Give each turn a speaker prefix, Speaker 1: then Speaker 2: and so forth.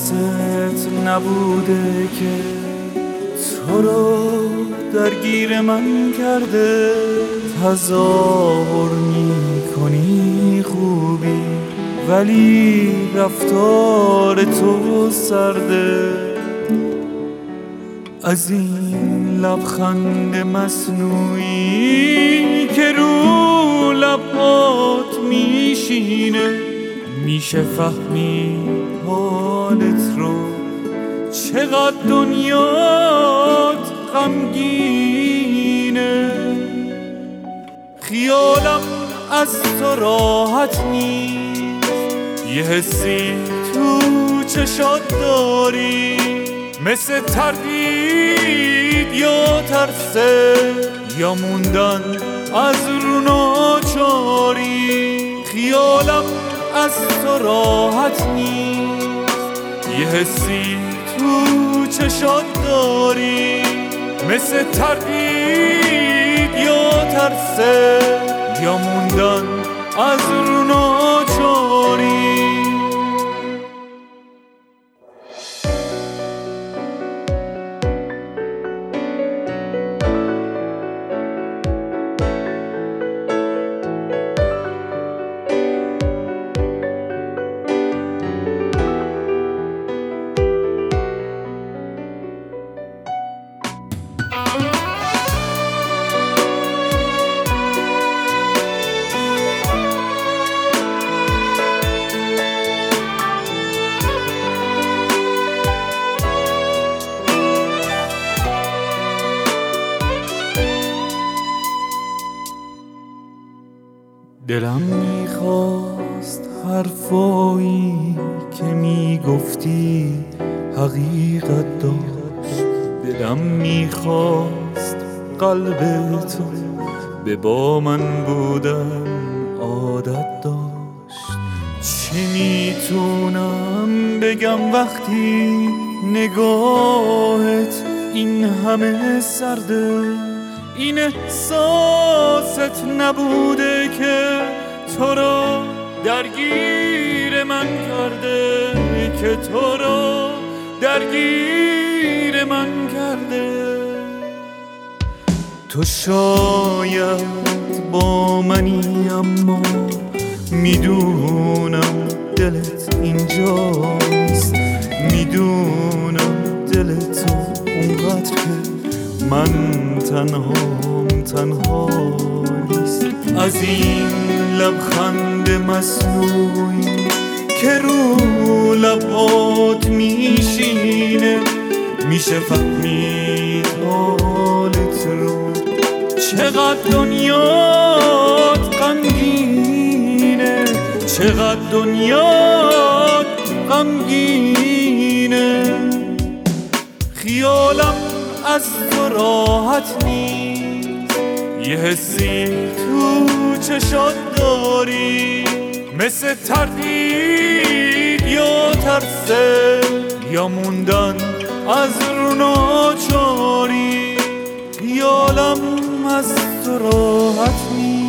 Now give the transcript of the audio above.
Speaker 1: حواست نبوده که تو رو درگیر من کرده. تظاهر میکنی خوبی ولی رفتار تو سرده. از این لبخند مصنوعی که رو لبات میشینه میشه فهمید حالت رو. چقدر دنیات غمگینه. خیالم از تو راحت نیست. یه حسی تو چشات داری مثل تردید یا ترسه یا موندن از رو ناچاری. خیالم از تو راحت نیست. یه حسی تو چشات داری مثل تردید یا ترسه یا موندن از رو ناچاری. دلم میخواست حرفایی که میگفتی حقیقت داشت. دلم میخواست قلب تو به با من بودن عادت داشت. چی میتونم بگم وقتی نگاهت این همه سرده؟ این احساست نبوده که تو رو درگیر من کرده، که تو رو درگیر من کرده. تو شاید با منی اما میدونم دلت اینجاست. میدونم دل تو اونقدر که من تنها نیست. از این لبخند مصنوعی که رو لبات میشینه میشه فهمید حالت رو. چقدر دنیات غمگینه، چقدر دنیات غمگینه. خیالم از تو راحت نیست. یه حسی تو چشات داری مثل تردید یا ترسه یا موندن از رو ناچاری. خیالم از تو راحت نیست.